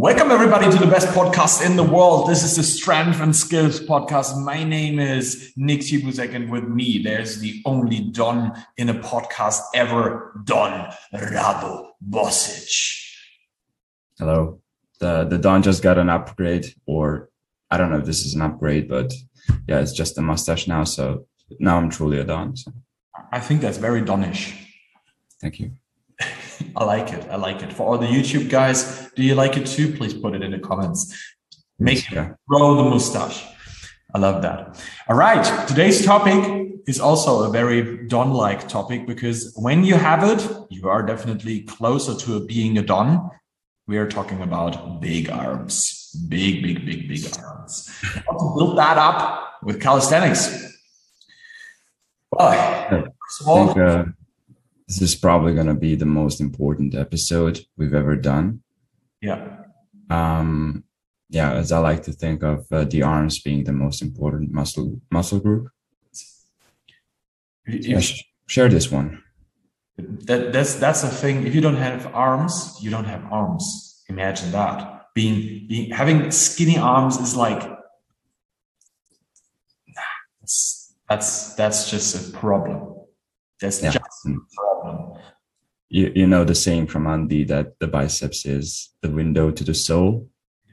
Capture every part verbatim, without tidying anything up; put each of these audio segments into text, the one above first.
Welcome, everybody, to the best podcast in the world. This is the Strength and Skills podcast. My name is Nick Tibusek, and with me, there's the only Don in a podcast ever, Don Rado Bosic. Hello. The the Don just got an upgrade, or I don't know if this is an upgrade, but yeah, it's just a mustache now. So now I'm truly a Don. So. I think that's very Donish. Thank you. I like it. I like it. For all the YouTube guys, do you like it too? Please put it in the comments. Make yeah. it grow the mustache. I love that. All right. Today's topic is also a very Don-like topic because when you have it, you are definitely closer to being a Don. We are talking about big arms. Big, big, big, big arms. How to build that up with calisthenics? Well, first of all, I think, uh, this is probably going to be the most important episode we've ever done. Yeah. Um, yeah, as I like to think of uh, the arms being the most important muscle muscle group. If, yeah, sh- share this one. That, that's that's the thing. If you don't have arms, you don't have arms. Imagine that. Being being having skinny arms is like that's that's, that's just a problem. That's yeah. just a problem. You, you know the saying from Andy that the biceps is the window to the soul.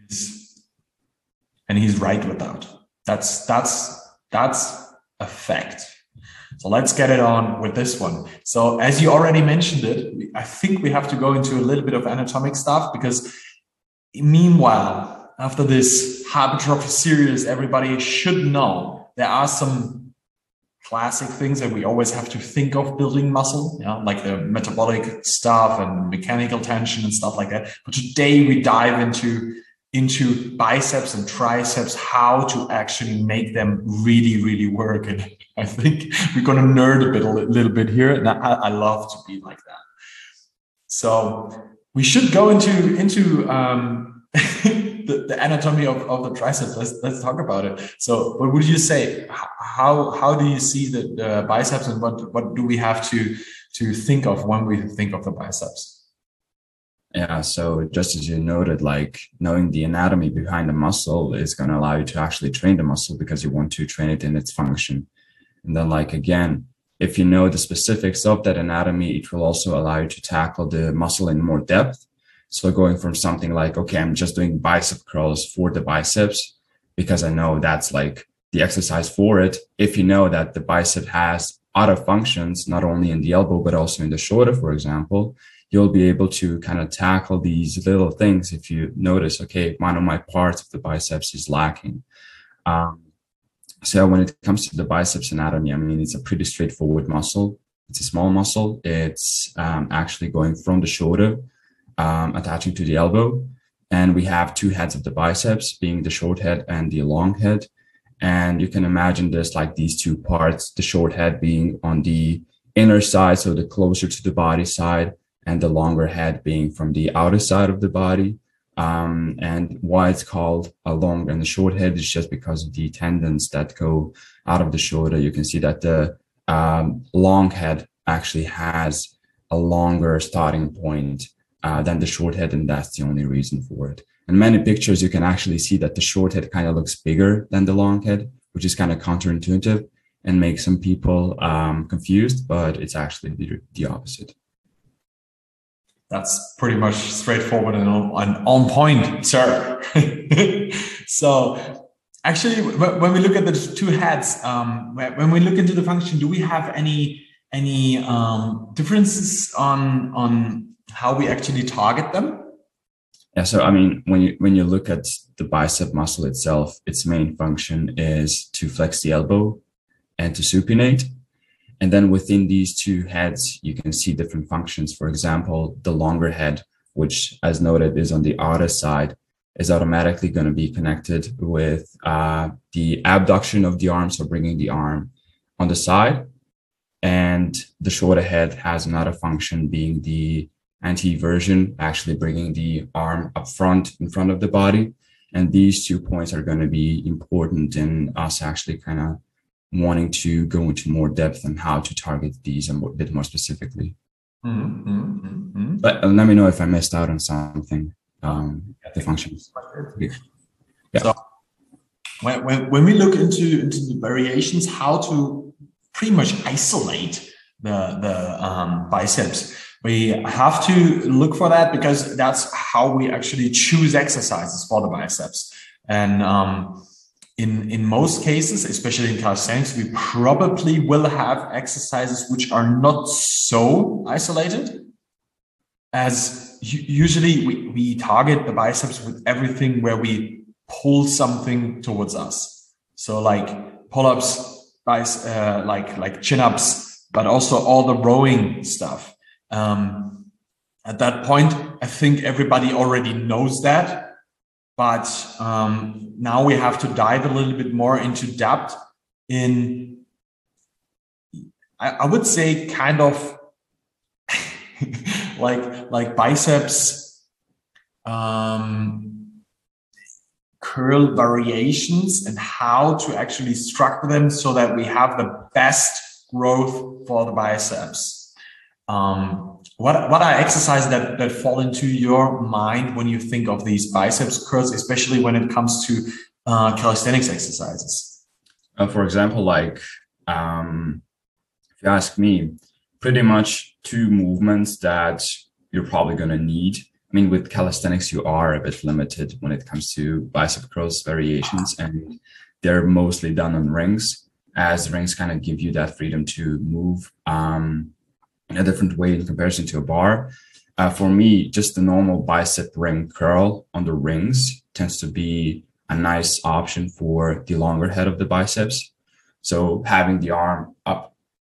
And he's right with that. That's that's that's a fact. So let's get it on with this one. So as you already mentioned it, I think we have to go into a little bit of anatomic stuff because meanwhile, after this hypertrophy series, everybody should know there are some classic things that we always have to think of building muscle, you know, like the metabolic stuff and mechanical tension and stuff like that. But today we dive into, into biceps and triceps, how to actually make them really, really work. And I think we're going to nerd a bit, a little bit here. And I, I love to be like that. So we should go into, into, um, The, the anatomy of, of the triceps. Let's let's talk about it. So, what would you say? How how do you see the, the biceps, and what what do we have to to think of when we think of the biceps? Yeah. So, just as you noted, like knowing the anatomy behind the muscle is going to allow you to actually train the muscle because you want to train it in its function. And then, like again, if you know the specifics of that anatomy, it will also allow you to tackle the muscle in more depth. So going from something like, okay, I'm just doing bicep curls for the biceps because I know that's like the exercise for it. If you know that the bicep has other functions, not only in the elbow, but also in the shoulder, for example, you'll be able to kind of tackle these little things. If you notice, okay, one of my parts of the biceps is lacking. Um, so when it comes to the biceps anatomy, I mean, it's a pretty straightforward muscle. It's a small muscle. It's um, actually going from the shoulder Um, attaching to the elbow. And we have two heads of the biceps, being the short head and the long head. And you can imagine this like these two parts, the short head being on the inner side, so the closer to the body side, and the longer head being from the outer side of the body. Um, and why it's called a long and a short head is just because of the tendons that go out of the shoulder. You can see that the um, long head actually has a longer starting point Uh, than the short head, and that's the only reason for it. In many pictures, you can actually see that the short head kind of looks bigger than the long head, which is kind of counterintuitive and makes some people um, confused, but it's actually the, the opposite. That's pretty much straightforward and on, and on point, sir. So actually, when we look at the two heads, um, when we look into the function, do we have any any um, differences on on how we actually target them? Yeah, so I mean, when you when you look at the bicep muscle itself, its main function is to flex the elbow and to supinate. And then within these two heads, you can see different functions. For example, the longer head, which as noted is on the outer side, is automatically going to be connected with uh, the abduction of the arm, so bringing the arm on the side. And the shorter head has another function, being the anti-version, actually bringing the arm up front in front of the body. And these two points are going to be important in us actually kind of wanting to go into more depth on how to target these a bit more specifically. Mm-hmm, mm-hmm. But uh, let me know if I missed out on something. um, the functions. Yeah. So when, when, when we look into, into the variations, how to pretty much isolate the, the um, biceps, we have to look for that because that's how we actually choose exercises for the biceps. And um, in, in most cases, especially in calisthenics, we probably will have exercises which are not so isolated, as usually we, we target the biceps with everything where we pull something towards us. So like pull-ups, uh, like, like chin-ups, but also all the rowing stuff. Um, at that point, I think everybody already knows that, but um, now we have to dive a little bit more into depth in, I, I would say, kind of like like biceps um, curl variations and how to actually structure them so that we have the best growth for the biceps. Um, what what are exercises that that fall into your mind when you think of these biceps curls, especially when it comes to uh, calisthenics exercises? Uh, for example, like um, if you ask me, pretty much two movements that you're probably going to need. I mean, with calisthenics, you are a bit limited when it comes to bicep curls variations, and they're mostly done on rings, as rings kind of give you that freedom to move um, in a different way in comparison to a bar. Uh, for me, just the normal bicep ring curl on the rings tends to be a nice option for the longer head of the biceps. So having the arm up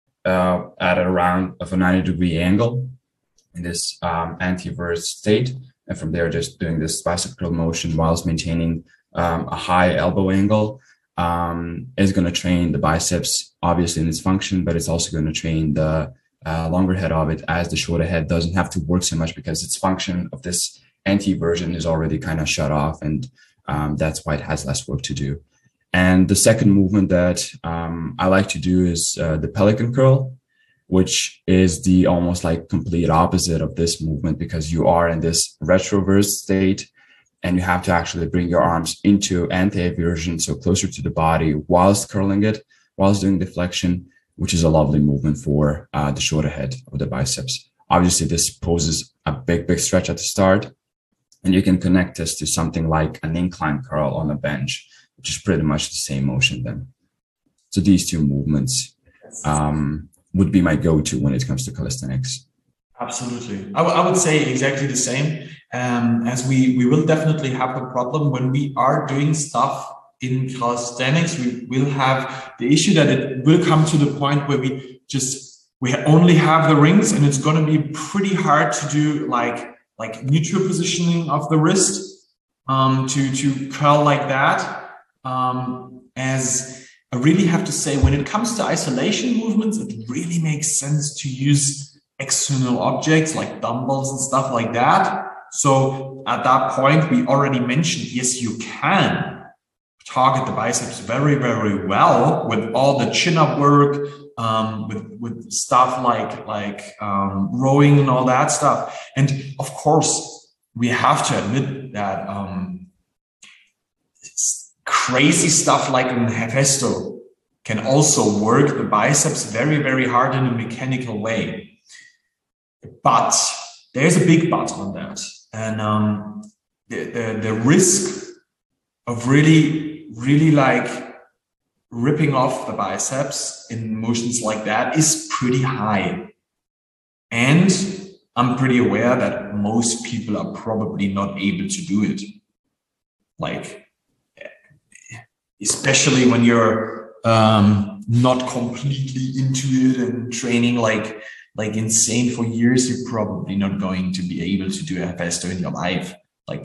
Uh, at around of a ninety degree angle in this um, anti-verse state. And from there, just doing this bicep curl motion whilst maintaining um, a high elbow angle um, is going to train the biceps, obviously in its function, but it's also going to train the uh, longer head of it, as the shorter head doesn't have to work so much because its function of this anti-version is already kind of shut off. And um, that's why it has less work to do. And the second movement that um, I like to do is uh, the pelican curl, which is the almost like complete opposite of this movement because you are in this retroverse state and you have to actually bring your arms into anti-eversion, so closer to the body whilst curling it, whilst doing deflection, which is a lovely movement for uh, the shorter head of the biceps. Obviously, this poses a big, big stretch at the start, and you can connect this to something like an incline curl on a bench, which is pretty much the same motion then. So these two movements um, would be my go-to when it comes to calisthenics. Absolutely. I, I would say exactly the same, um, as we, we will definitely have the problem when we are doing stuff in calisthenics. We will have the issue that it will come to the point where we just, we only have the rings and it's going to be pretty hard to do like, like neutral positioning of the wrist um, to, to curl like that. Um, as I really have to say, when it comes to isolation movements, it really makes sense to use external objects like dumbbells and stuff like that. So at that point, we already mentioned, yes, you can target the biceps very, very well with all the chin-up work, um, with, with stuff like, like um, rowing and all that stuff. And of course, we have to admit that um, crazy stuff like an Hefesto can also work the biceps very, very hard in a mechanical way. But there's a big but on that. And um, the, the, the risk of really, really like ripping off the biceps in motions like that is pretty high. And I'm pretty aware that most people are probably not able to do it. Like, especially when you're um, not completely into it and training like like insane for years, you're probably not going to be able to do a Hefesto in your life. Like,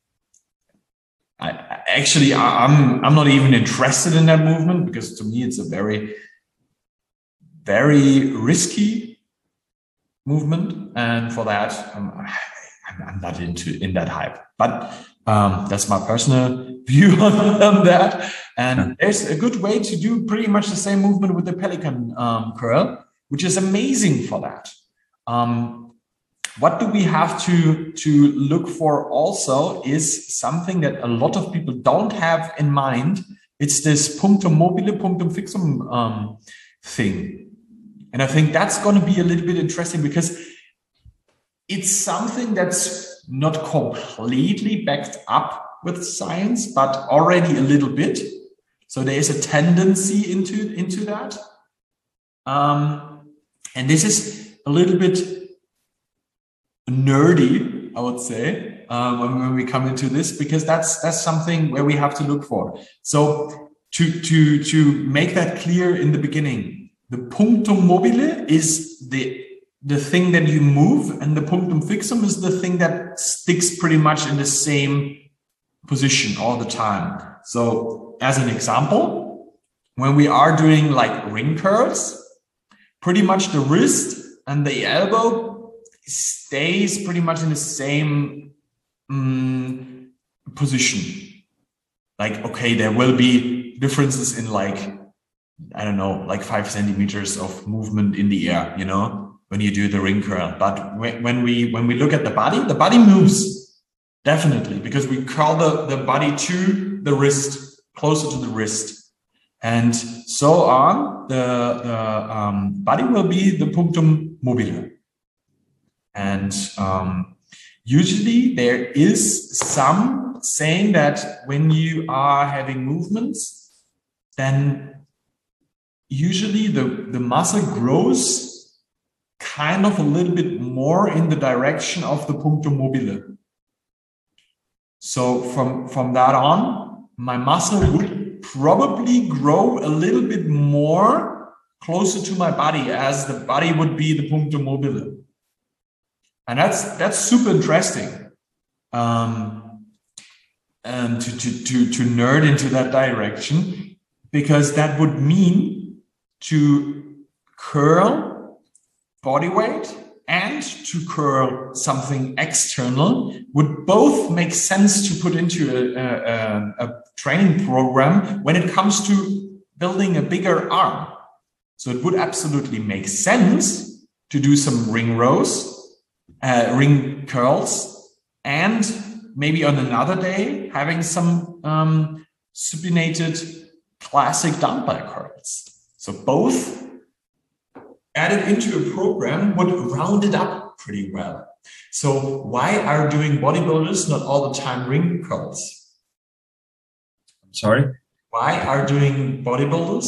I actually I'm I'm not even interested in that movement because to me it's a very very risky movement, and for that um, I'm not into in that hype. But um, that's my personal view on that. And there's a good way to do pretty much the same movement with the pelican um, curl, which is amazing for that. Um, what do we have to, to look for also is something that a lot of people don't have in mind. It's this punctum mobile, punctum fixum um, thing. And I think that's going to be a little bit interesting because it's something that's not completely backed up with science, but already a little bit. So there is a tendency into, into that. Um, and this is a little bit nerdy, I would say, um, when, when we come into this, because that's that's something where we have to look for. So to to to make that clear in the beginning, the punctum mobile is the the thing that you move, and the punctum fixum is the thing that sticks pretty much in the same position all the time. So as an example, when we are doing like ring curls, pretty much the wrist and the elbow stays pretty much in the same um, position. Like, okay, there will be differences in like, I don't know, like five centimeters of movement in the air, you know, when you do the ring curl. But when we when we look at the body, the body moves, definitely, because we curl the, the body to the wrist, closer to the wrist. And so on, the, the um, body will be the punctum mobile. And um, usually there is some saying that when you are having movements, then usually the, the muscle grows kind of a little bit more in the direction of the punctum mobile. So from, from that on, my muscle would probably grow a little bit more closer to my body, as the body would be the punctum mobile. And that's that's super interesting, um, and to, to, to, to nerd into that direction, because that would mean to curl body weight and to curl something external would both make sense to put into a, a, a training program when it comes to building a bigger arm. So it would absolutely make sense to do some ring rows, Uh, ring curls, and maybe on another day having some um, supinated classic dumbbell curls. So both added into a program would round it up pretty well. So why are doing bodybuilders not all the time ring curls? Sorry? Why are doing bodybuilders?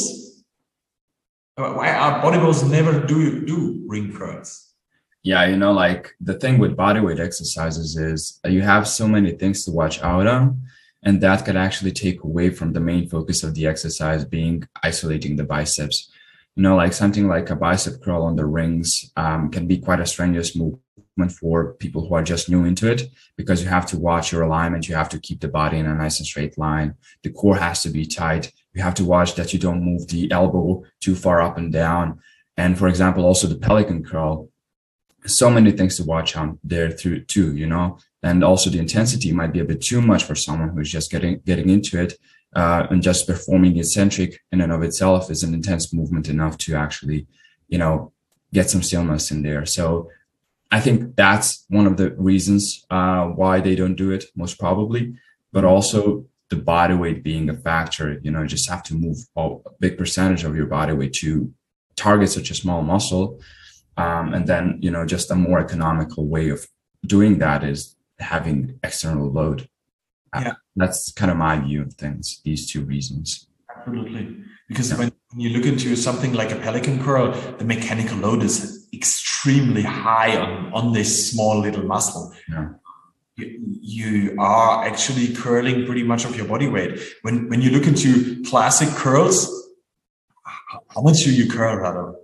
Why are bodybuilders never do do ring curls? Yeah, you know, like the thing with bodyweight exercises is you have so many things to watch out on, and that could actually take away from the main focus of the exercise being isolating the biceps. You know, like something like a bicep curl on the rings um, can be quite a strenuous movement for people who are just new into it, because you have to watch your alignment. You have to keep the body in a nice and straight line. The core has to be tight. You have to watch that you don't move the elbow too far up and down. And for example, also the pelican curl, so many things to watch on there through too, you know, and also the intensity might be a bit too much for someone who's just getting getting into it, uh, and just performing the eccentric in and of itself is an intense movement enough to actually, you know, get some stillness in there. So I think that's one of the reasons uh, why they don't do it, most probably, but also the body weight being a factor. You know, you just have to move a big percentage of your body weight to target such a small muscle. Um, and then, you know, just a more economical way of doing that is having external load. Yeah. Uh, that's kind of my view of things, these two reasons. Absolutely. Because yeah. when you look into something like a pelican curl, the mechanical load is extremely high on, on this small little muscle. Yeah. You, you are actually curling pretty much of your body weight. When, when you look into classic curls, how much do you curl, Rado?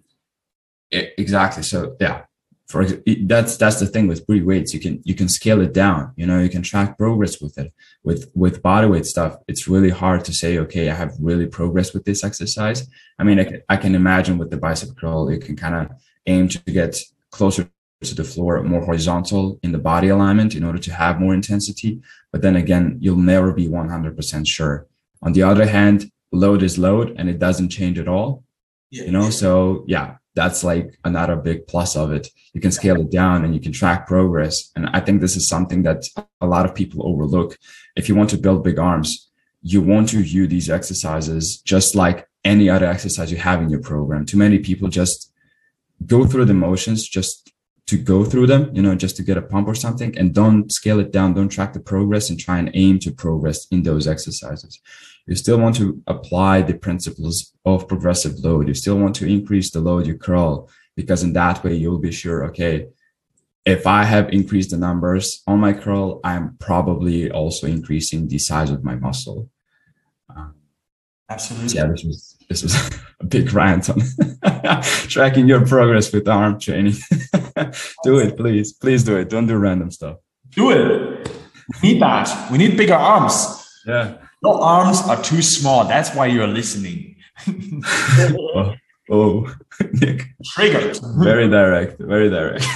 Exactly. So yeah, for that's that's the thing with free weights. You can you can scale it down. You know, you can track progress with it. With with bodyweight stuff, it's really hard to say, okay, I have really progressed with this exercise. I mean, I can, I can imagine with the bicep curl, you can kind of aim to get closer to the floor, more horizontal in the body alignment in order to have more intensity. But then again, you'll never be one hundred percent sure. On the other hand, load is load, and it doesn't change at all. Yeah. You know, so yeah. that's like another big plus of it. You can scale it down and you can track progress. And I think this is something that a lot of people overlook. If you want to build big arms, you want to view these exercises just like any other exercise you have in your program. Too many people just go through the motions just to go through them, you know, just to get a pump or something, and don't scale it down, don't track the progress and try and aim to progress in those exercises. You still want to apply the principles of progressive load. You still want to increase the load you curl, because in that way you'll be sure, okay, if I have increased the numbers on my curl, I'm probably also increasing the size of my muscle. Um, Absolutely. Yeah, this was this was a big rant on tracking your progress with arm training. Do it, please. Please do it. Don't do random stuff. Do it. We need that. We need bigger arms. Yeah. Your arms are too small. That's why you're listening. oh, oh, Nick. Triggered. Very direct. Very direct.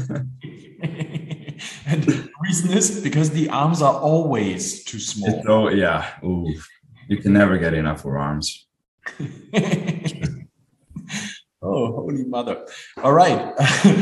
And the reason is because the arms are always too small. Oh, yeah. Ooh. You can never get enough for arms. Oh, holy mother. All right.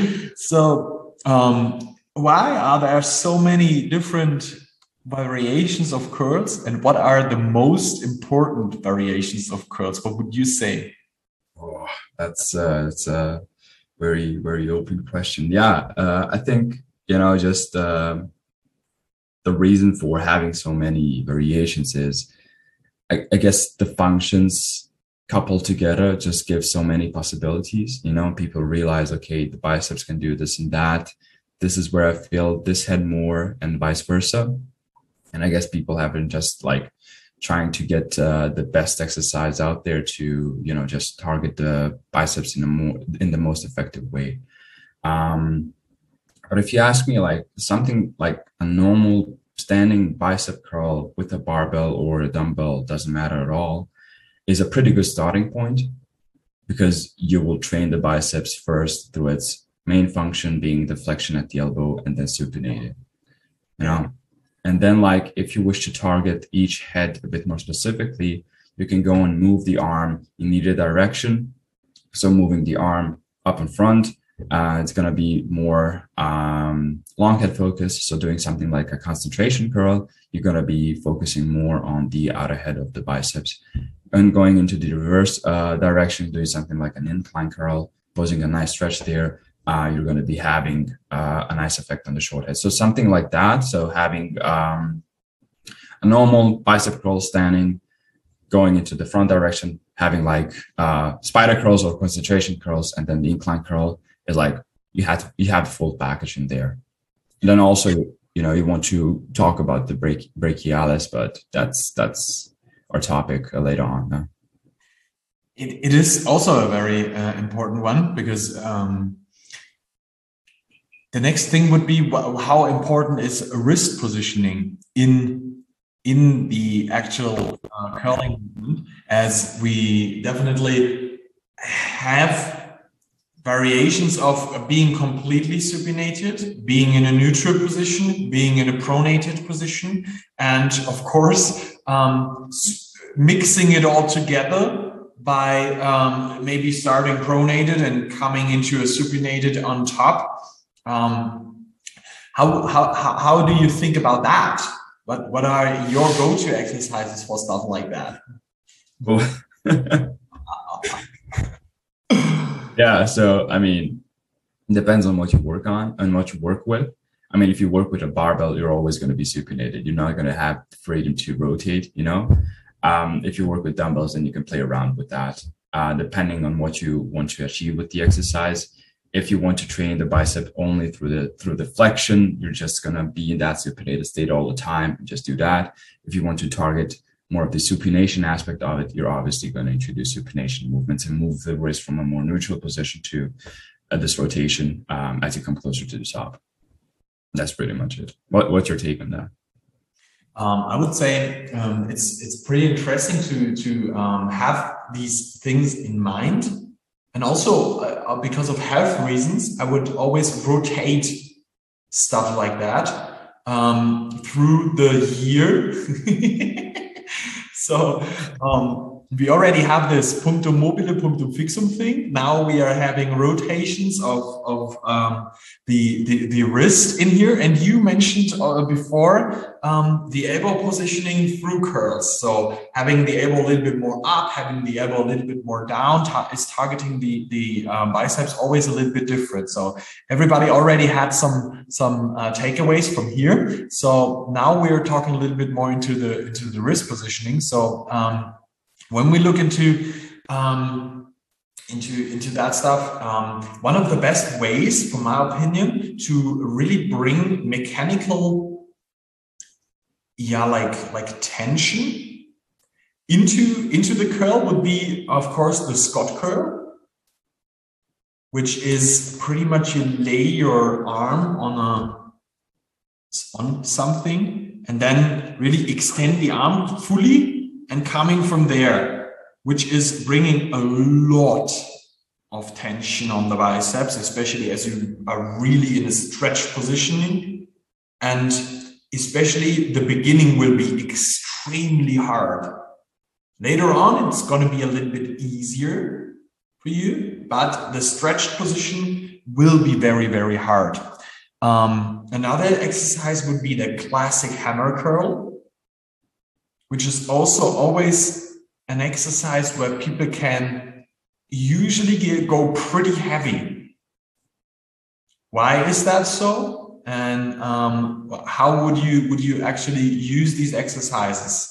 So um, why are there so many different variations of curls, and what are the most important variations of curls? What would you say? Oh, that's, uh, that's a very, very open question. Yeah, uh, I think, you know, just uh, the reason for having so many variations is, I, I guess the functions coupled together just give so many possibilities. You know, people realize, okay, the biceps can do this and that. This is where I feel this head more, and vice versa. And I guess people have been just like trying to get uh, the best exercise out there to, you know, just target the biceps in a more in the most effective way. Um, but if you ask me, like something like a normal standing bicep curl with a barbell or a dumbbell, doesn't matter at all, is a pretty good starting point, because you will train the biceps first through its main function being the flexion at the elbow and then supinate it, you know. And then, like, if you wish to target each head a bit more specifically, you can go and move the arm in either direction. So moving the arm up in front, uh, it's going to be more um, long head focused. So doing something like a concentration curl, you're going to be focusing more on the outer head of the biceps. And going into the reverse uh, direction, doing something like an incline curl, posing a nice stretch there, uh, you're going to be having uh, a nice effect on the short head. So something like that. So having um, a normal bicep curl standing, going into the front direction, having like uh, spider curls or concentration curls, and then the incline curl is like you have you have the full package in there. And then also, you know, you want to talk about the brach- brachialis, but that's that's our topic uh, later on. No? It, it is also a very uh, important one, because um, the next thing would be wh- how important is wrist positioning in in the actual uh, curling movement, as we definitely have variations of being completely supinated, being in a neutral position, being in a pronated position, and of course, um, mixing it all together by um, maybe starting pronated and coming into a supinated on top. Um, how, how, how do you think about that? What, what are your go-to exercises for stuff like that? Well, yeah, so I mean, it depends on what you work on and what you work with. I mean, if you work with a barbell, you're always going to be supinated. You're not going to have the freedom to rotate, you know. Um, if you work with dumbbells, then you can play around with that, uh, depending on what you want to achieve with the exercise. If you want to train the bicep only through the through the flexion, you're just going to be in that supinated state all the time. Just do that. If you want to target more of the supination aspect of it, you're obviously going to introduce supination movements and move the wrist from a more neutral position to uh, this rotation um, as you come closer to the top. That's pretty much it. What, what's your take on that? Um, I would say um, it's it's pretty interesting to to um, have these things in mind, and also uh, because of health reasons, I would always rotate stuff like that um, through the year. So um, we already have this punctum mobile, punctum fixum thing. Now we are having rotations of, of um, the, the, the wrist in here. And you mentioned uh, before um, the elbow positioning through curls. So having the elbow a little bit more up, having the elbow a little bit more down ta- is targeting the, the um, biceps always a little bit different. So everybody already had some, some uh, takeaways from here. So now we're talking a little bit more into the, into the wrist positioning. So um, when we look into um, into into that stuff, um, one of the best ways, from my opinion, to really bring mechanical, yeah, like like tension into into the curl would be, of course, the Scott curl, which is pretty much you lay your arm on a on something and then really extend the arm fully. And coming from there, which is bringing a lot of tension on the biceps, especially as you are really in a stretch positioning. And especially the beginning will be extremely hard. Later on, it's going to be a little bit easier for you, but the stretched position will be very, very hard. Um, another exercise would be the classic hammer curl, which is also always an exercise where people can usually get, go pretty heavy. Why is that so? And um, how would you would you actually use these exercises?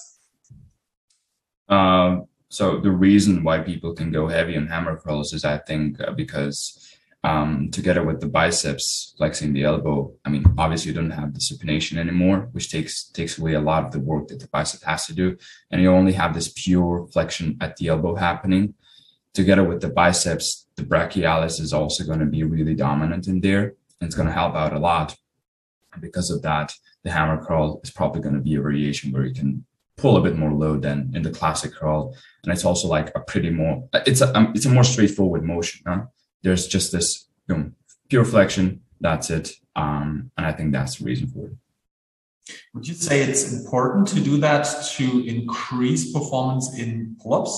Um, so the reason why people can go heavy on hammer curls is, I think, uh, because Um, together with the biceps flexing the elbow, I mean, obviously you don't have the supination anymore, which takes takes away a lot of the work that the bicep has to do. And you only have this pure flexion at the elbow happening. Together with the biceps, the brachialis is also going to be really dominant in there. And it's going to help out a lot. And because of that, the hammer curl is probably going to be a variation where you can pull a bit more load than in the classic curl. And it's also like a pretty more, it's a, um, it's a more straightforward motion, huh? There's just this, you know, pure flexion. That's it. Um, and I think that's the reason for it. Would you say it's important to do that to increase performance in pull-ups?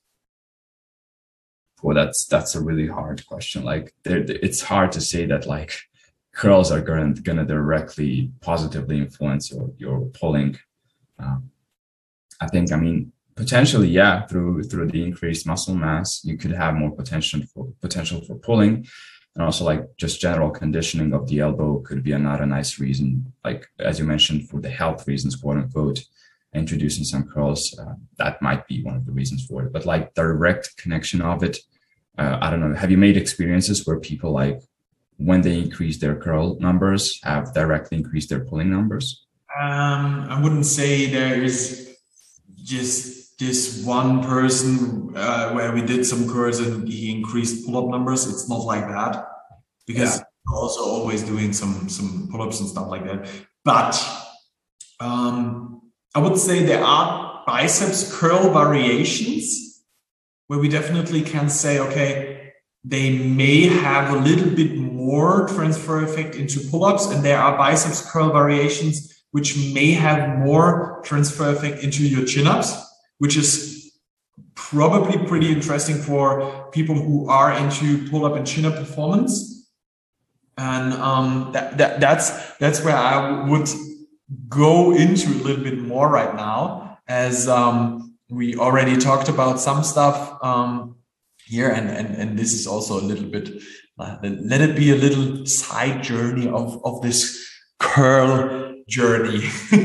Well, that's that's a really hard question. Like, it's hard to say that like curls are going to directly positively influence your your pulling. Um, I think, I mean, potentially, yeah, through through the increased muscle mass, you could have more potential for potential for pulling, and also like just general conditioning of the elbow could be another nice reason. Like as you mentioned, for the health reasons, quote unquote, introducing some curls, uh, that might be one of the reasons for it. But like direct connection of it, uh, I don't know. Have you made experiences where people like when they increase their curl numbers have directly increased their pulling numbers? Um, I wouldn't say there is just this one person uh, where we did some curls and he increased pull-up numbers. It's not like that, because yeah. We're also always doing some some pull-ups and stuff like that. But um, I would say there are biceps curl variations where we definitely can say, okay, they may have a little bit more transfer effect into pull-ups, and there are biceps curl variations which may have more transfer effect into your chin-ups, which is probably pretty interesting for people who are into pull-up and chin-up performance. And um, that, that, that's, that's where I would go into a little bit more right now, as um, we already talked about some stuff um, here, and, and, and this is also a little bit, uh, let it be a little side journey of, of this curl journey.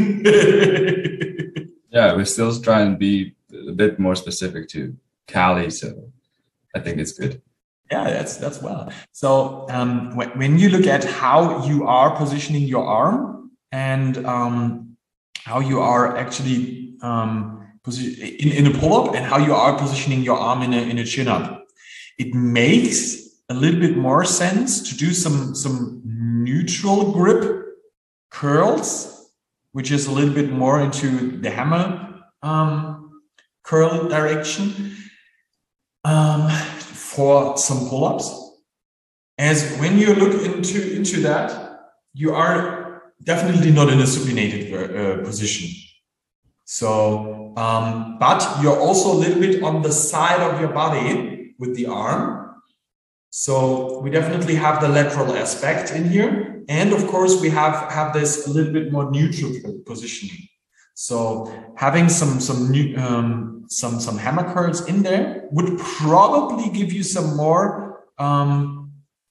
Yeah, we're still trying to be a bit more specific to Cali, so I think it's good. Yeah, that's that's well. So um, when, when you look at how you are positioning your arm and um, how you are actually um, posi- in, in a pull-up and how you are positioning your arm in a in a chin-up, it makes a little bit more sense to do some some neutral grip curls, which is a little bit more into the hammer um, curl direction, um, for some pull-ups. As when you look into, into that, you are definitely not in a supinated uh, position. So, um, but you're also a little bit on the side of your body with the arm. So we definitely have the lateral aspect in here. And of course, we have, have this a little bit more neutral positioning. So having some some new, um, some some hammer curls in there would probably give you some more um,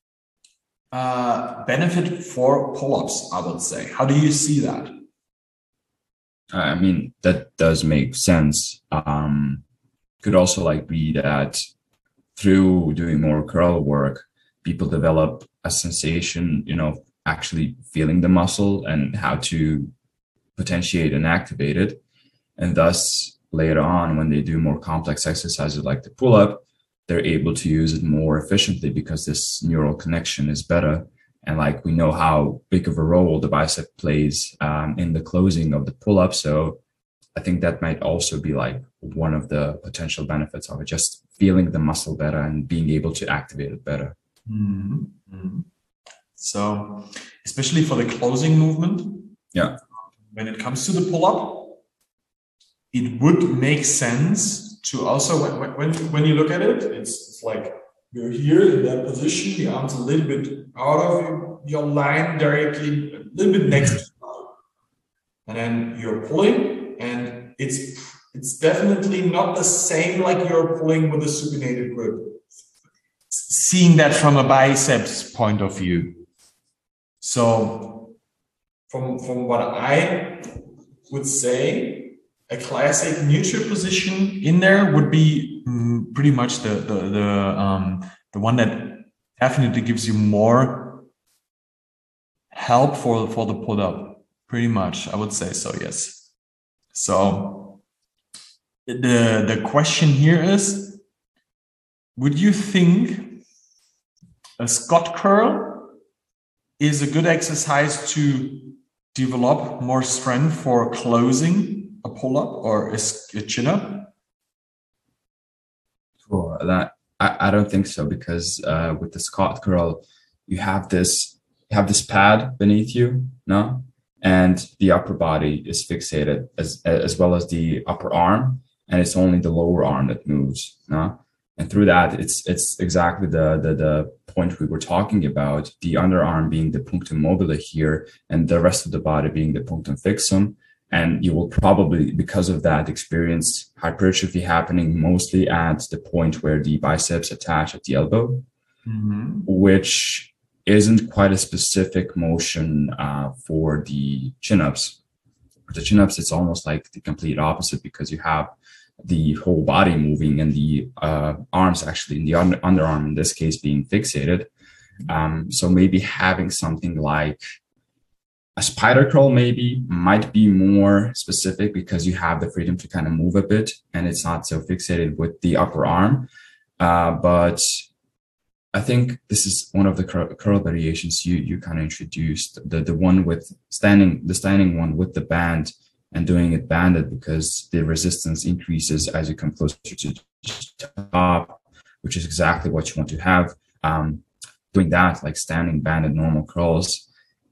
uh, benefit for pull-ups, I would say. How do you see that? I mean, that does make sense. Um, could also like be that through doing more curl work, people develop a sensation, you know, actually feeling the muscle and how to potentiate and activate it. And thus later on, when they do more complex exercises like the pull-up, they're able to use it more efficiently because this neural connection is better. And like we know how big of a role the bicep plays um, in the closing of the pull-up. So I think that might also be like one of the potential benefits of it, just feeling the muscle better and being able to activate it better. Mm-hmm. Mm-hmm. So especially for the closing movement, yeah, when it comes to the pull-up, it would make sense to also, when, when, when you look at it, it's, it's like you're here in that position, the arms a little bit out of your line directly, a little bit next to you. And then you're pulling, and it's it's definitely not the same like you're pulling with a supinated grip. Seeing that from a biceps point of view. So from, from what I would say, a classic neutral position in there would be mm, pretty much the the the um, the one that definitely gives you more help for for the pull up. Pretty much, I would say so. Yes. So the the question here is: would you think a Scott curl is a good exercise to develop more strength for closing a pull-up or a, a chin-up? For that, I, I don't think so, because uh, with the Scott curl, you have this you have this pad beneath you, no, and the upper body is fixated as as well as the upper arm, and it's only the lower arm that moves, no. And through that, it's it's exactly the the the point we were talking about, the underarm being the punctum mobile here, and the rest of the body being the punctum fixum. And you will probably, because of that, experience hypertrophy happening mostly at the point where the biceps attach at the elbow, mm-hmm. which isn't quite a specific motion uh, for the chin-ups. For the chin-ups, it's almost like the complete opposite, because you have the whole body moving and the uh, arms actually in the under- underarm, in this case, being fixated. Um, so maybe having something like a spider curl maybe might be more specific, because you have the freedom to kind of move a bit and it's not so fixated with the upper arm. Uh, but I think this is one of the curl, curl variations you you kind of introduced, the the one with standing, the standing one with the band and doing it banded, because the resistance increases as you come closer to the top, which is exactly what you want to have. Um, doing that, like standing banded normal curls,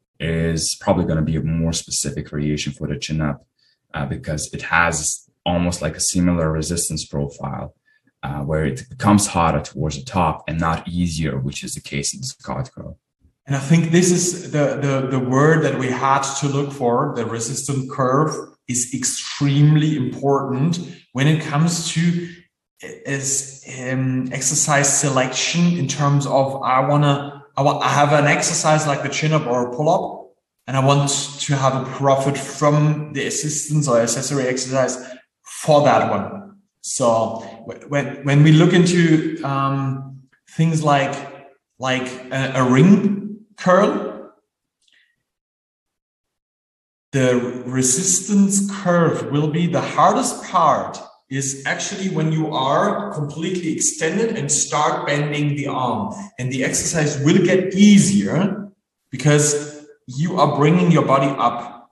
is probably going to be a more specific variation for the chin up, uh, because it has almost like a similar resistance profile, uh, where it becomes harder towards the top and not easier, which is the case in the Scott curl. And I think this is the, the, the word that we had to look for. The resistant curve is extremely important when it comes to is, um, exercise selection, in terms of I want to I want I have an exercise like the chin-up or a pull-up, and I want to have a profit from the assistance or accessory exercise for that one. So when when we look into um, things like like a, a ring curl, the resistance curve will be the hardest part. Is actually when you are completely extended and start bending the arm, and the exercise will get easier because you are bringing your body up.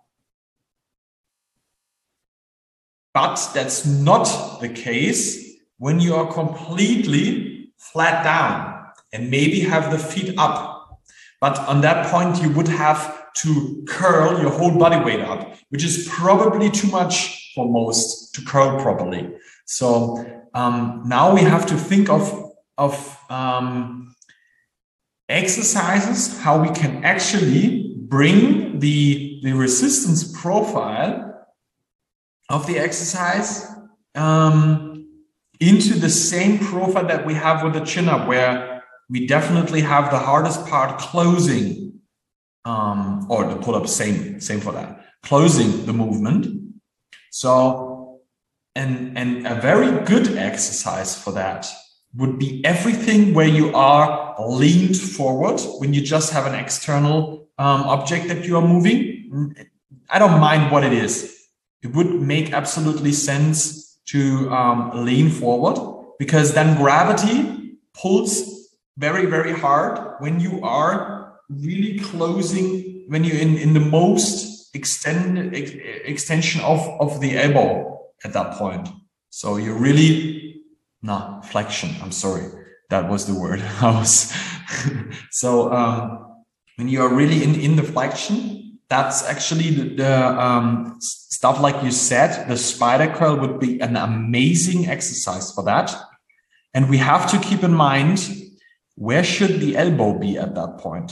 But that's not the case when you are completely flat down and maybe have the feet up. But on that point, you would have to curl your whole body weight up, which is probably too much for most to curl properly. So um, now we have to think of, of um, exercises, how we can actually bring the, the resistance profile of the exercise um, into the same profile that we have with the chin-up, where we definitely have the hardest part closing, um, or the pull-up, same, same for that, closing the movement. So, and, and a very good exercise for that would be everything where you are leaned forward when you just have an external um, object that you are moving. I don't mind what it is. It would make absolutely sense to um, lean forward, because then gravity pulls very, very hard when you are really closing, when you're in, in the most extended ex extension of, of the elbow at that point. So you're really, no, flexion, I'm sorry. That was the word. I was so um, when you are really in, in the flexion, that's actually the, the um, stuff like you said, the spider curl would be an amazing exercise for that. And we have to keep in mind, where should the elbow be at that point?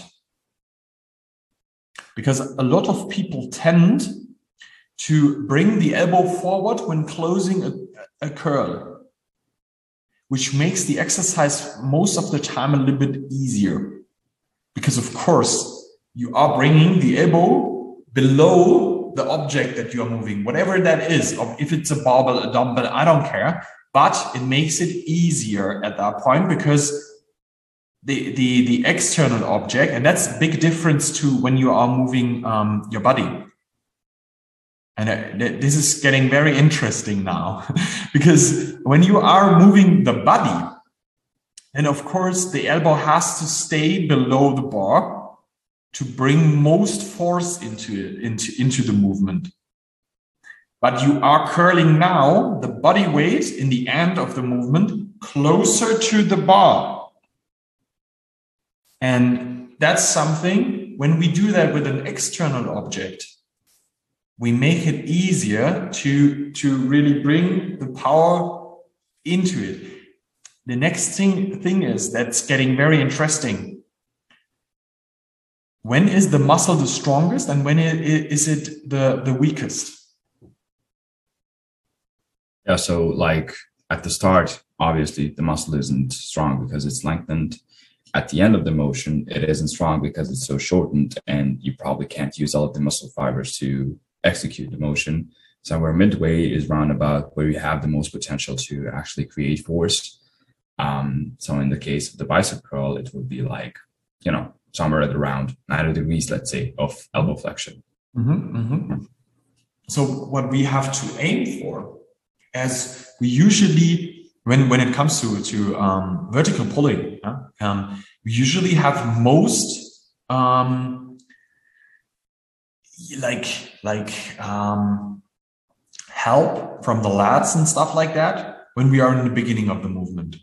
Because a lot of people tend to bring the elbow forward when closing a, a curl, which makes the exercise most of the time a little bit easier. Because of course, you are bringing the elbow below the object that you are moving, whatever that is. Or if it's a barbell, a dumbbell, I don't care. But it makes it easier at that point, because the, the, the external object, and that's a big difference to when you are moving um, your body. And uh, this is getting very interesting now, because when you are moving the body, and of course the elbow has to stay below the bar to bring most force into it, into, into the movement. But you are curling now the body weight in the end of the movement closer to the bar. And that's something, when we do that with an external object, we make it easier to, to really bring the power into it. The next thing, thing is that's getting very interesting. When is the muscle the strongest and when is it the, the weakest? Yeah, so like at the start, obviously the muscle isn't strong because it's lengthened. At the end of the motion, it isn't strong because it's so shortened, and you probably can't use all of the muscle fibers to execute the motion. Somewhere midway is roundabout where you have the most potential to actually create force. Um, so in the case of the bicep curl, it would be like, you know, somewhere at around ninety degrees, let's say, of elbow flexion. Mm-hmm, mm-hmm. So what we have to aim for, as we usually, when, when it comes to, to um, vertical pulling, yeah, um, we usually have most um, like, like um, help from the lats and stuff like that when we are in the beginning of the movement.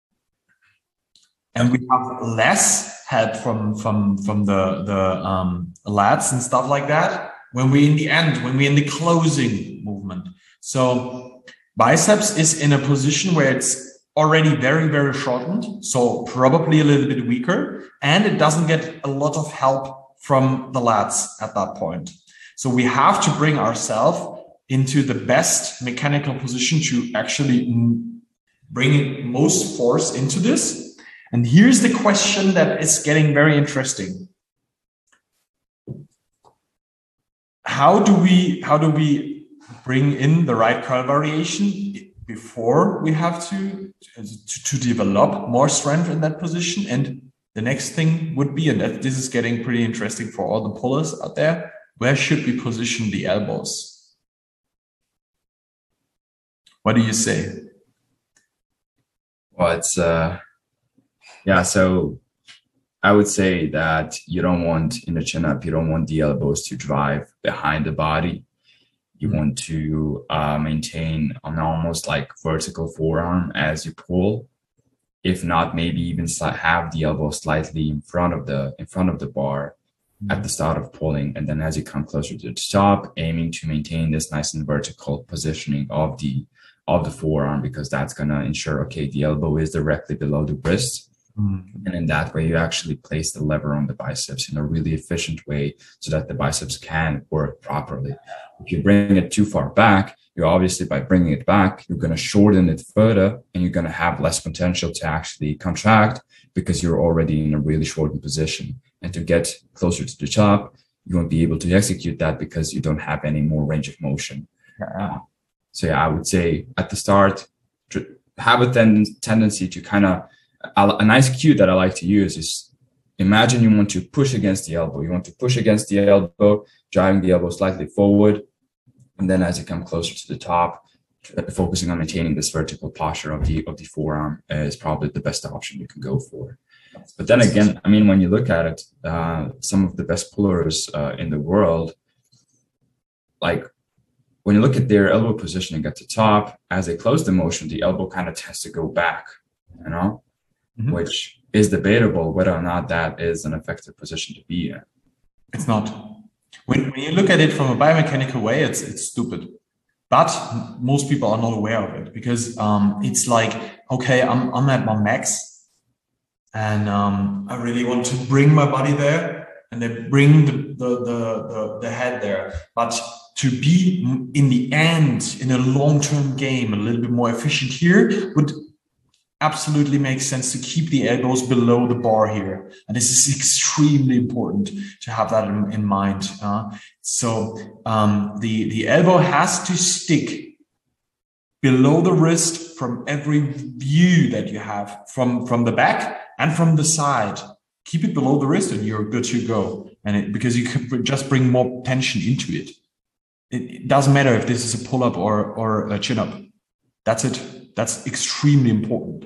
And we have less help from, from, from the, the um, lats and stuff like that when we're in the end, when we're in the closing movement. So biceps is in a position where it's already very, very shortened, so probably a little bit weaker, and it doesn't get a lot of help from the lats at that point. So we have to bring ourselves into the best mechanical position to actually bring most force into this. And here's the question that is getting very interesting. How do we, how do we bring in the right curl variation before we have to, to, to develop more strength in that position? And the next thing would be, and that this is getting pretty interesting for all the pullers out there, where should we position the elbows? What do you say? Well, it's, uh, yeah, so I would say that you don't want, in the chin-up, you don't want the elbows to drive behind the body. You mm-hmm. want to uh, maintain an almost like vertical forearm as you pull. If not, maybe even have the elbow slightly in front of the in front of the bar at the start of pulling, and then as you come closer to the top, aiming to maintain this nice and vertical positioning of the of the forearm, because that's going to ensure, okay, the elbow is directly below the wrist. Mm-hmm. And in that way, you actually place the lever on the biceps in a really efficient way so that the biceps can work properly. If you bring it too far back, you're obviously, by bringing it back, you're going to shorten it further, and you're going to have less potential to actually contract because you're already in a really shortened position. And to get closer to the top, you won't be able to execute that because you don't have any more range of motion. Yeah. So yeah, I would say at the start, have a ten- tendency to kind of, a, a nice cue that I like to use is, imagine you want to push against the elbow. You want to push against the elbow, driving the elbow slightly forward. And then as you come closer to the top, focusing on maintaining this vertical posture of the of the forearm is probably the best option you can go for. But then again, I mean, when you look at it, uh, some of the best pullers uh, in the world, like when you look at their elbow positioning at the top, as they close the motion, the elbow kind of tends to go back, you know, mm-hmm. which is debatable whether or not that is an effective position to be in. It's not. When, when you look at it from a biomechanical way, it's it's stupid. But most people are not aware of it because um, it's like, okay, I'm I'm at my max, and um, I really want to bring my body there, and then bring the the the, the, the head there. But to be in the end, in a long-term game, a little bit more efficient here would absolutely make sense to keep the elbows below the bar here. And this is extremely important to have that in, in mind. Uh, so um, the, the elbow has to stick below the wrist from every view that you have, from, from the back and from the side. Keep it below the wrist and you're good to go. And it, because you can just bring more tension into it. It, it doesn't matter if this is a pull-up or, or a chin-up. That's it. That's extremely important.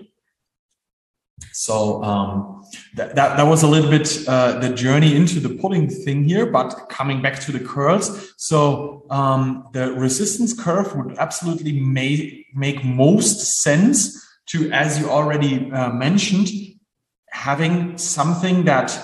So um, that, that that was a little bit uh, the journey into the pulling thing here, but coming back to the curls. So um, the resistance curve would absolutely make, make most sense to, as you already uh, mentioned, having something that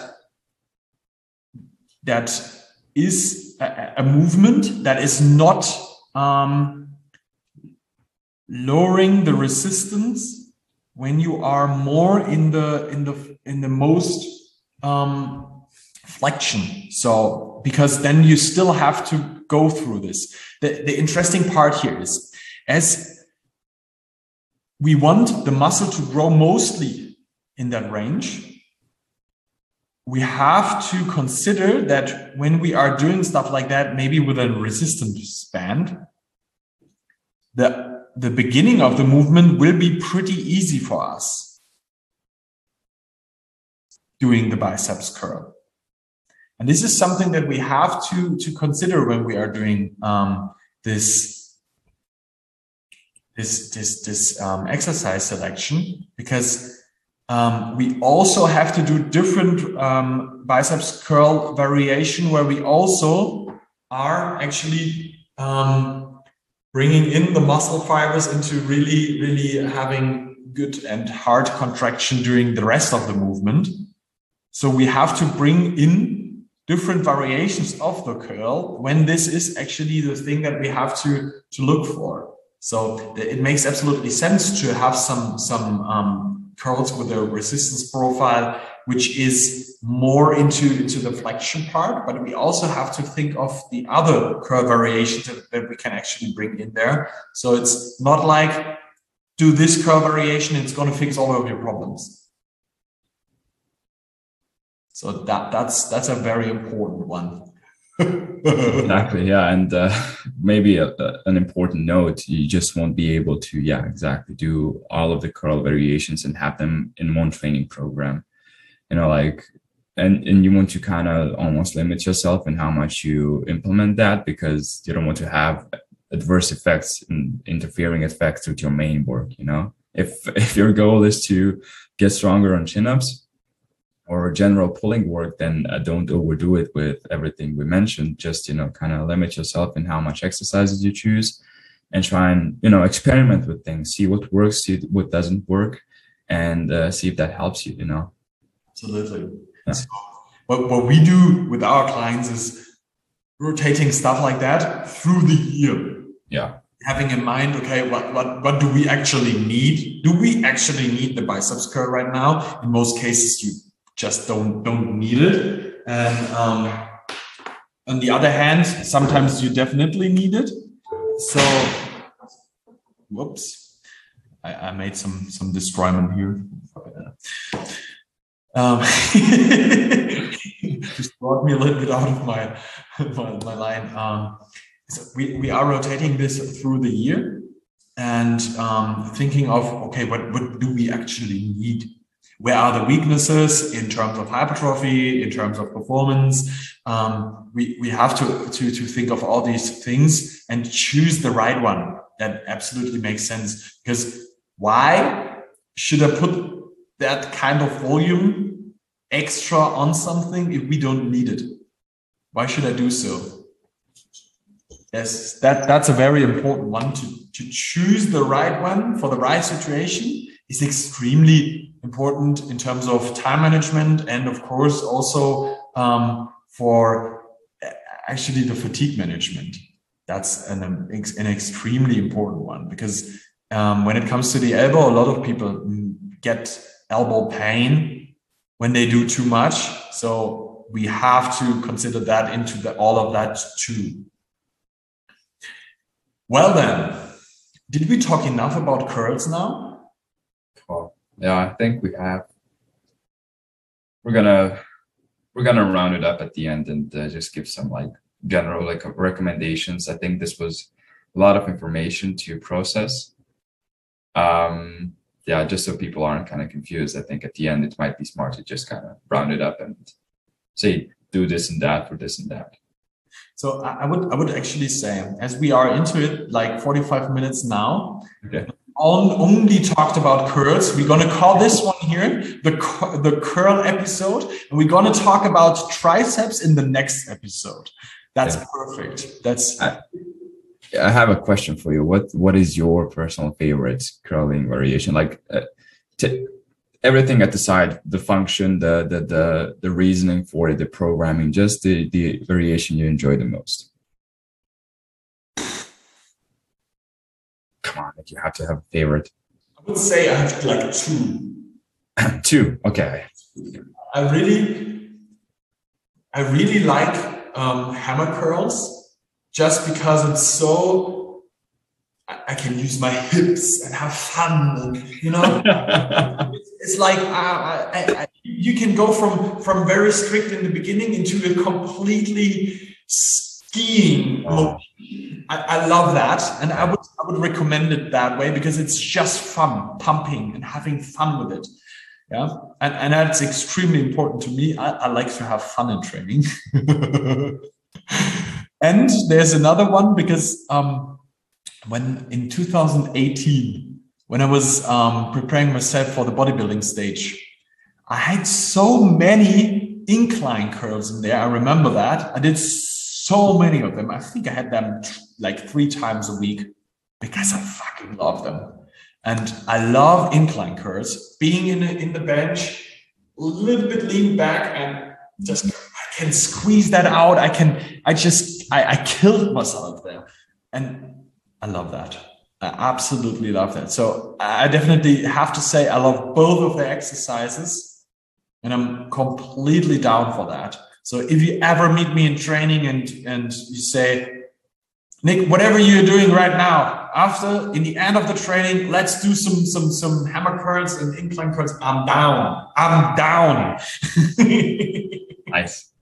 that is a, a movement that is not um, lowering the resistance when you are more in the in the in the most um, flexion. So because then you still have to go through this. The, the interesting part here is, as we want the muscle to grow mostly in that range, we have to consider that when we are doing stuff like that, maybe with a resistance band, the the beginning of the movement will be pretty easy for us doing the biceps curl. And this is something that we have to, to consider when we are doing um, this, this, this, this um, exercise selection, because um, we also have to do different um, biceps curl variation where we also are actually um, bringing in the muscle fibers into really, really having good and hard contraction during the rest of the movement. So we have to bring in different variations of the curl when this is actually the thing that we have to, to look for. So it makes absolutely sense to have some, some um, curls with a resistance profile, which is more into, into the flexion part, but we also have to think of the other curl variations that, that we can actually bring in there. So it's not like do this curl variation, it's going to fix all of your problems. So that that's that's a very important one. Exactly, yeah, and uh, maybe a, a, an important note: you just won't be able to, yeah, exactly, do all of the curl variations and have them in one training program. You know, like, and, and you want to kind of almost limit yourself in how much you implement that, because you don't want to have adverse effects and interfering effects with your main work. You know, if if your goal is to get stronger on chin-ups or general pulling work, then uh, don't overdo it with everything we mentioned. Just, you know, kind of limit yourself in how much exercises you choose, and try and, you know, experiment with things, see what works, see what doesn't work. and uh, see if that helps you, you know? Absolutely. Yeah. So what, what we do with our clients is rotating stuff like that through the year. Yeah. Having in mind, okay, what, what, what do we actually need? Do we actually need the biceps curl right now? In most cases, you just don't, don't need it. And um, on the other hand, sometimes you definitely need it. So, whoops, I, I made some, some destroyment here. Um, just brought me a little bit out of my, my, my line. Um, so we, we are rotating this through the year and um, thinking of, okay, what, what do we actually need? Where are the weaknesses in terms of hypertrophy, in terms of performance? Um, we, we have to, to, to think of all these things and choose the right one that absolutely makes sense. Because why should I put that kind of volume extra on something if we don't need it? Why should I do so? Yes, that, that's a very important one. To, to choose the right one for the right situation is extremely important in terms of time management and of course also um, for actually the fatigue management. That's an, an extremely important one because um, when it comes to the elbow, a lot of people get elbow pain when they do too much. So we have to consider that into the, all of that too. Well then, did we talk enough about curls now? Well, yeah, I think we have. We're gonna we're gonna round it up at the end and uh, just give some like general like recommendations. I think this was a lot of information to process. Um, yeah, just so people aren't kind of confused. I think at the end it might be smart to just kind of round it up and say do this and that for this and that. So I would I would actually say, as we are into it, like forty-five minutes now, okay. on, only talked about curls. We're going to call this one here the the curl episode, and we're going to talk about triceps in the next episode. That's yeah. perfect. That's. I, I have a question for you. What what is your personal favorite curling variation? Like. Uh, t- Everything at the side, the function, the the the the reasoning for it, the programming, just the the variation you enjoy the most. Come on, like you have to have a favorite. I would say I have like two. Two, okay. I really, I really like um, hammer curls, just because it's so. I can use my hips and have fun, and, you know. It's like uh, I, I, you can go from from very strict in the beginning into a completely skiing mode. I, I love that, and I would I would recommend it that way because it's just fun, pumping and having fun with it. Yeah, and and that's extremely important to me. I, I like to have fun in training. And there's another one because um, when in two thousand eighteen. When I was um, preparing myself for the bodybuilding stage, I had so many incline curls in there. I remember that. I did so many of them. I think I had them like three times a week because I fucking love them. And I love incline curls. Being in, a, in the bench, a little bit lean back and just, I can squeeze that out. I can, I just, I, I killed myself there. And I love that. I absolutely love that. So I definitely have to say I love both of the exercises and I'm completely down for that. So if you ever meet me in training and, and you say, Nick, whatever you're doing right now, after, in the end of the training, let's do some, some, some hammer curls and incline curls. I'm down. I'm down. Nice.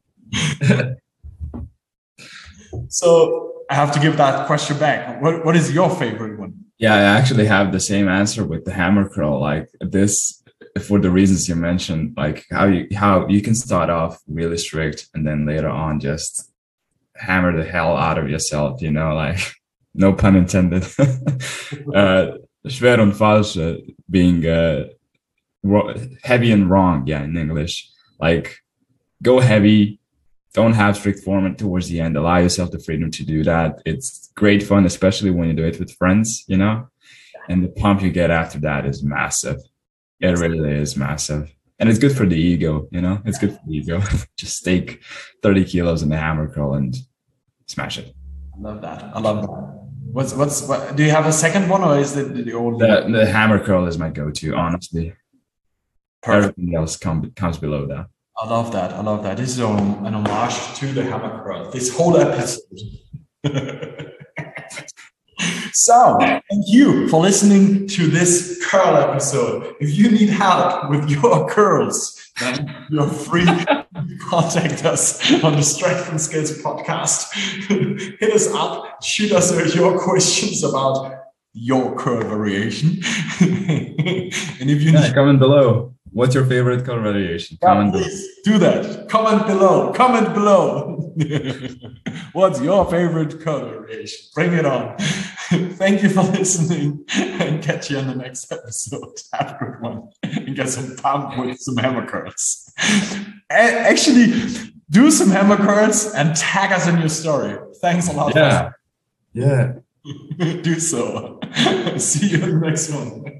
So I have to give that question back. What, what is your favorite one? Yeah, I actually have the same answer with the hammer curl. Like this, for the reasons you mentioned, like how you how you can start off really strict and then later on just hammer the hell out of yourself. You know, like no pun intended. uh, schwer und falsch, uh, being uh, heavy and wrong. Yeah, in English, like go heavy. Don't have strict form towards the end. Allow yourself the freedom to do that. It's great fun, especially when you do it with friends, you know, and the pump you get after that is massive. It really is massive. And it's good for the ego, you know, it's good for the ego. Just stake thirty kilos in the hammer curl and smash it. I love that. I love that. What's, what's, what, do you have a second one, or is it the only? The, the hammer curl is my go-to, honestly. Perfect. Everything else come, comes below that. I love that. I love that. This is an homage to the hammer curl. This whole episode. So, thank you for listening to this curl episode. If you need help with your curls, then you're free to contact us on the Strength and Skills podcast. Hit us up, shoot us your questions about your curl variation. And if you yeah, need, comment below. What's your favorite curl variation? yeah, Comment please do that. Comment below. Comment below. What's your favorite curl variation? Bring it on. Thank you for listening, and catch you on the next episode. Have a good one, and get some pump with some hammer curls. Actually, do some hammer curls and tag us in your story. Thanks a lot. Yeah. Yeah. Do so. See you in the next one.